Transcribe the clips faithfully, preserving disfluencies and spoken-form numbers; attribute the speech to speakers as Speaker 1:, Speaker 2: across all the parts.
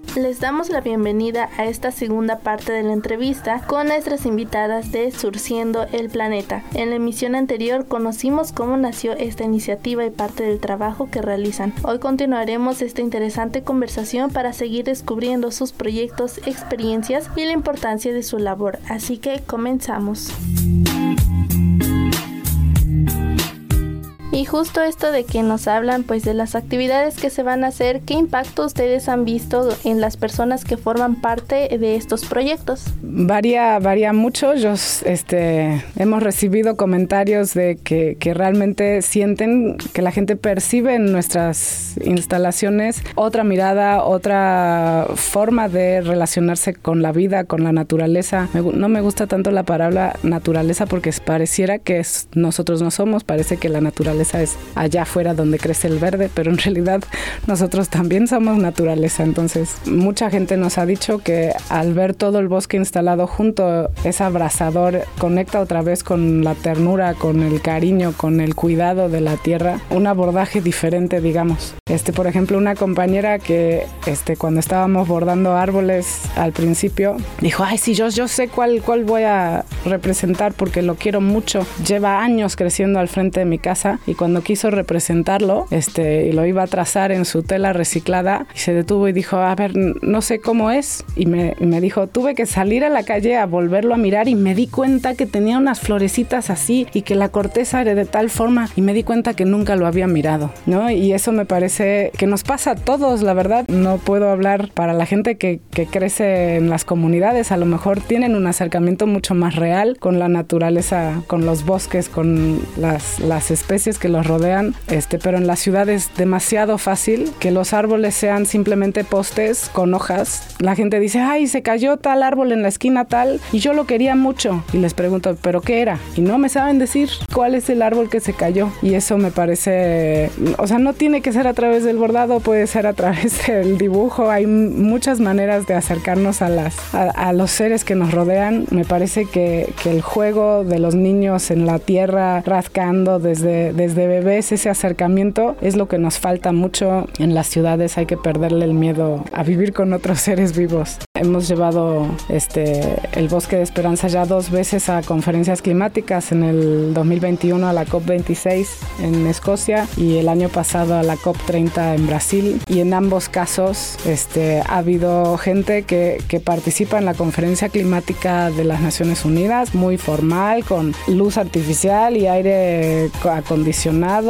Speaker 1: Les damos la bienvenida a esta segunda parte de la entrevista con nuestras invitadas de Surciendo el Planeta. En la emisión anterior conocimos cómo nació esta iniciativa y parte del trabajo que realizan. Hoy continuaremos esta interesante conversación para seguir descubriendo sus proyectos, experiencias y la importancia de su labor. Así que comenzamos. Y justo esto de que nos hablan pues de las actividades que se van a hacer, ¿qué impacto ustedes han visto en las personas que forman parte de estos proyectos?
Speaker 2: Varía, varía mucho. Yo, este, hemos recibido comentarios de que, que realmente sienten que la gente percibe en nuestras instalaciones otra mirada, otra forma de relacionarse con la vida, con la naturaleza. Me, no me gusta tanto la palabra naturaleza porque pareciera que es, nosotros no somos, parece que la naturaleza es allá afuera donde crece el verde, pero en realidad nosotros también somos naturaleza. Entonces mucha gente nos ha dicho que al ver todo el bosque instalado junto es abrazador, conecta otra vez con la ternura, con el cariño, con el cuidado de la tierra, un abordaje diferente, digamos. Este, por ejemplo, una compañera que este, cuando estábamos bordando árboles al principio dijo, ay sí, yo, yo sé cuál, cuál voy a representar porque lo quiero mucho, lleva años creciendo al frente de mi casa. Y cuando quiso representarlo, este, y lo iba a trazar en su tela reciclada, y se detuvo y dijo, a ver, no sé cómo es. Y me, y me dijo, tuve que salir a la calle a volverlo a mirar y me di cuenta que tenía unas florecitas así y que la corteza era de tal forma y me di cuenta que nunca lo había mirado, ¿no? Y eso me parece que nos pasa a todos, la verdad. No puedo hablar para la gente que, que crece en las comunidades. A lo mejor tienen un acercamiento mucho más real con la naturaleza, con los bosques, con las, las especies que los rodean, este, pero en la ciudad es demasiado fácil que los árboles sean simplemente postes con hojas. La gente dice, ay, se cayó tal árbol en la esquina tal y yo lo quería mucho. Y les pregunto, ¿pero qué era? Y no me saben decir cuál es el árbol que se cayó. Y eso me parece, o sea, no tiene que ser a través del bordado, puede ser a través del dibujo. Hay muchas maneras de acercarnos a, las, a, a los seres que nos rodean. Me parece que, que el juego de los niños en la tierra, rascando desde, desde de bebés, ese acercamiento es lo que nos falta mucho en las ciudades. Hay que perderle el miedo a vivir con otros seres vivos. Hemos llevado este, el Bosque de Esperanza ya dos veces a conferencias climáticas, en el dos mil veintiuno a la COP veintiséis en Escocia y el año pasado a la COP treinta en Brasil, y en ambos casos este, ha habido gente que, que participa en la conferencia climática de las Naciones Unidas, muy formal, con luz artificial y aire acondicionado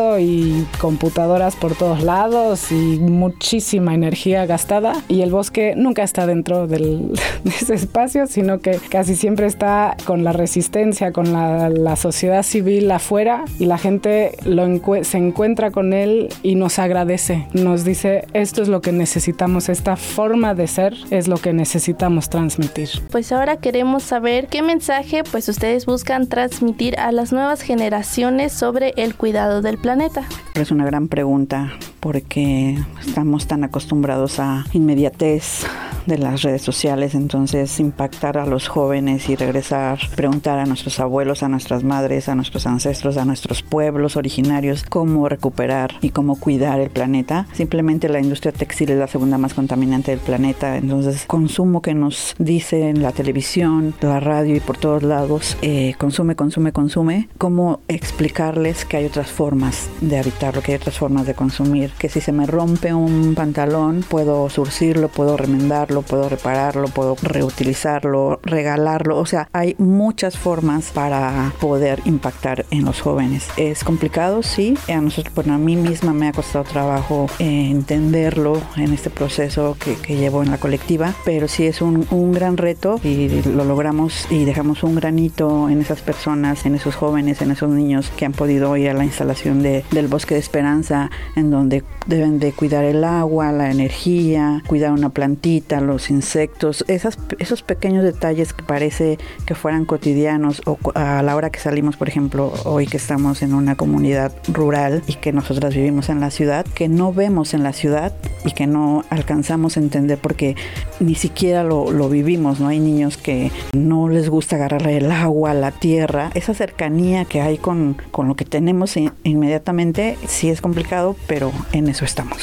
Speaker 2: y computadoras por todos lados y muchísima energía gastada, y el bosque nunca está dentro del, de ese espacio, sino que casi siempre está con la resistencia, con la, la sociedad civil afuera, y la gente lo encue- se encuentra con él y nos agradece, nos dice, esto es lo que necesitamos, esta forma de ser es lo que necesitamos transmitir.
Speaker 1: Pues ahora queremos saber qué mensaje pues ustedes buscan transmitir a las nuevas generaciones sobre el cuidado del planeta.
Speaker 3: Es una gran pregunta porque estamos tan acostumbrados a inmediatez de las redes sociales, entonces impactar a los jóvenes y regresar, preguntar a nuestros abuelos, a nuestras madres, a nuestros ancestros, a nuestros pueblos originarios cómo recuperar y cómo cuidar el planeta. Simplemente la industria textil es la segunda más contaminante del planeta, entonces consumo que nos dice en la televisión, la radio y por todos lados, eh, consume, consume, consume, cómo explicarles que hay otras formas de habitarlo, que hay otras formas de consumir, que si se me rompe un pantalón puedo surcirlo, puedo remendarlo, puedo repararlo, puedo reutilizarlo, regalarlo, o sea, hay muchas formas para poder impactar en los jóvenes. Es complicado, sí, a nosotros, bueno, a mí misma me ha costado trabajo eh, entenderlo en este proceso que, que llevo en la colectiva, pero sí es un, un gran reto y lo logramos y dejamos un granito en esas personas, en esos jóvenes, en esos niños que han podido ir a la instalación de, del Bosque de Esperanza, en donde deben de cuidar el agua, la energía, cuidar una plantita, los insectos, esas, esos pequeños detalles que parece que fueran cotidianos, o a la hora que salimos, por ejemplo, hoy que estamos en una comunidad rural y que nosotras vivimos en la ciudad, que no vemos en la ciudad y que no alcanzamos a entender porque ni siquiera lo, lo vivimos, ¿no? Hay niños que no les gusta agarrarle el agua, la tierra, esa cercanía que hay con, con lo que tenemos in, inmediatamente, sí es complicado, pero en eso estamos.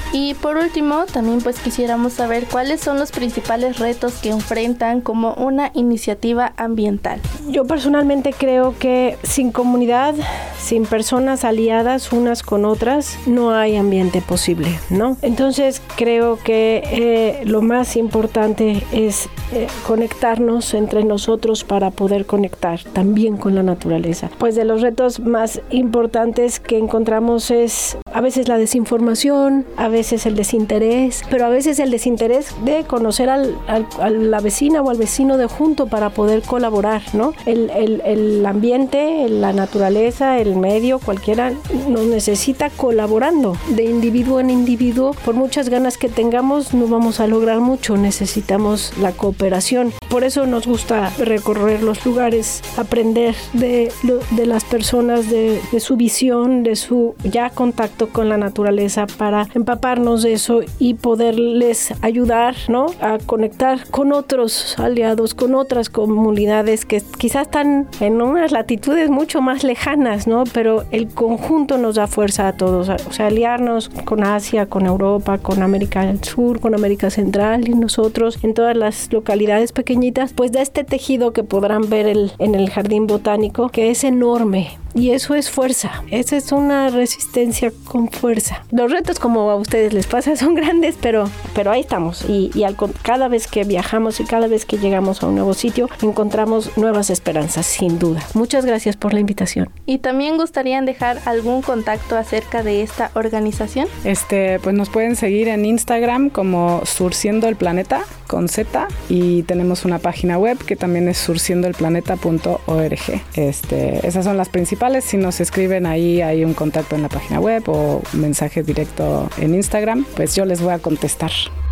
Speaker 1: Y por último, también pues quisiéramos saber cuáles son los principales retos que enfrentan como una iniciativa ambiental.
Speaker 4: Yo personalmente creo que sin comunidad, sin personas aliadas unas con otras, no hay ambiente posible, ¿no? Entonces creo que eh, lo más importante es eh, conectarnos entre nosotros para poder conectar también con la naturaleza. Pues de los retos más importantes que encontramos es a veces la desinformación, a veces el desinterés, pero a veces el desinterés de conocer al, al, a la vecina o al vecino de junto para poder colaborar, ¿no? El, el, el ambiente, la naturaleza, el medio, cualquiera nos necesita colaborando de individuo en individuo. Por muchas ganas que tengamos no vamos a lograr mucho, necesitamos la cooperación. Por eso nos gusta recorrer los lugares, aprender de, de las personas, de, de su visión, de su ya contacto con la naturaleza para empaparnos de eso y poderles ayudar, ¿no?, a conectar con otros aliados, con otras comunidades que quizás están en unas latitudes mucho más lejanas, ¿no? Pero el conjunto nos da fuerza a todos, o sea, aliarnos con Asia, con Europa, con América del Sur, con América Central y nosotros en todas las localidades pequeñitas, pues da este tejido que podrán ver el, en el jardín botánico, que es enorme. Y eso es fuerza, esa es una resistencia con fuerza. Los retos, como a ustedes les pasa, son grandes, pero, pero ahí estamos. Y, y al, cada vez que viajamos y cada vez que llegamos a un nuevo sitio, encontramos nuevas esperanzas, sin duda. Muchas gracias por la invitación.
Speaker 1: ¿Y también gustarían dejar algún contacto acerca de esta organización?
Speaker 2: Este, pues nos pueden seguir en Instagram como Surciendo el Planeta, con Z, y tenemos una página web que también es surciendo el planeta punto org. Este, esas son las principales. Si nos escriben ahí, hay un contacto en la página web o mensaje directo en Instagram, pues yo les voy a contestar.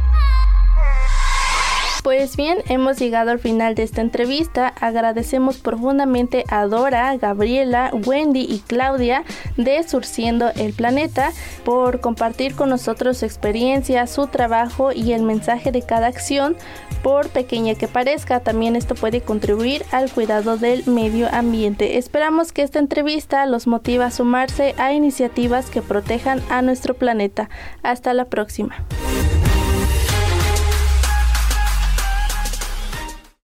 Speaker 1: Pues bien, hemos llegado al final de esta entrevista. Agradecemos profundamente a Dora, Gabriela, Wendy y Claudia de Surciendo el Planeta por compartir con nosotros su experiencia, su trabajo y el mensaje de cada acción. Por pequeña que parezca, también esto puede contribuir al cuidado del medio ambiente. Esperamos que esta entrevista los motive a sumarse a iniciativas que protejan a nuestro planeta. Hasta la próxima.